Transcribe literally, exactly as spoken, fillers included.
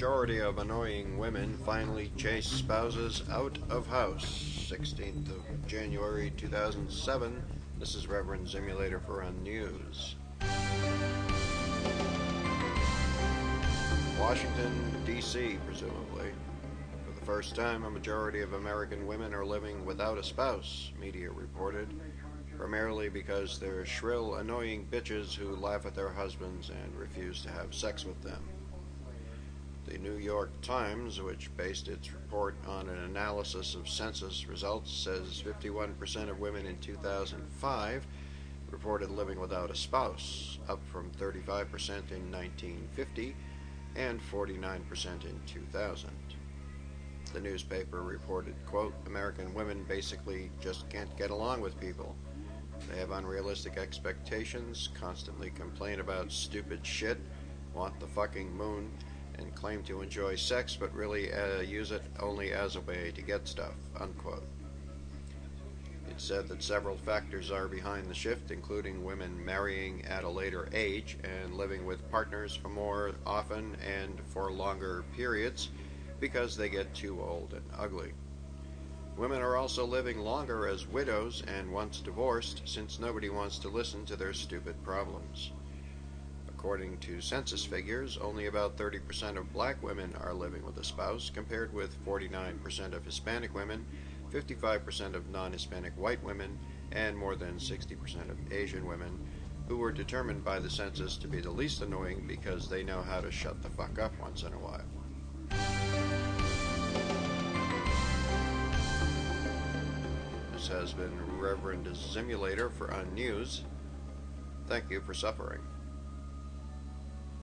majority of annoying women finally chase spouses out of house. sixteenth of January two thousand seven. This is Reverend Simulator for Unnews. Washington, D C, presumably. For the first time, a majority of American women are living without a spouse, media reported, primarily because they're shrill, annoying bitches who laugh at their husbands and refuse to have sex with them. The New York Times, which based its report on an analysis of census results, says fifty-one percent of women in two thousand five reported living without a spouse, up from thirty-five percent in nineteen fifty and forty-nine percent in two thousand. The newspaper reported, quote, American women basically just can't get along with people. They have unrealistic expectations, constantly complain about stupid shit, want the fucking moon, and claim to enjoy sex but really uh, use it only as a way to get stuff, unquote. It said that several factors are behind the shift, including women marrying at a later age and living with partners for more often and for longer periods because they get too old and ugly. Women are also living longer as widows and once divorced, since nobody wants to listen to their stupid problems. According to census figures, only about thirty percent of black women are living with a spouse, compared with forty-nine percent of Hispanic women, fifty-five percent of non-Hispanic white women, and more than sixty percent of Asian women, who were determined by the census to be the least annoying because they know how to shut the fuck up once in a while. This has been Reverend Simulator for Unnews. Thank you for suffering.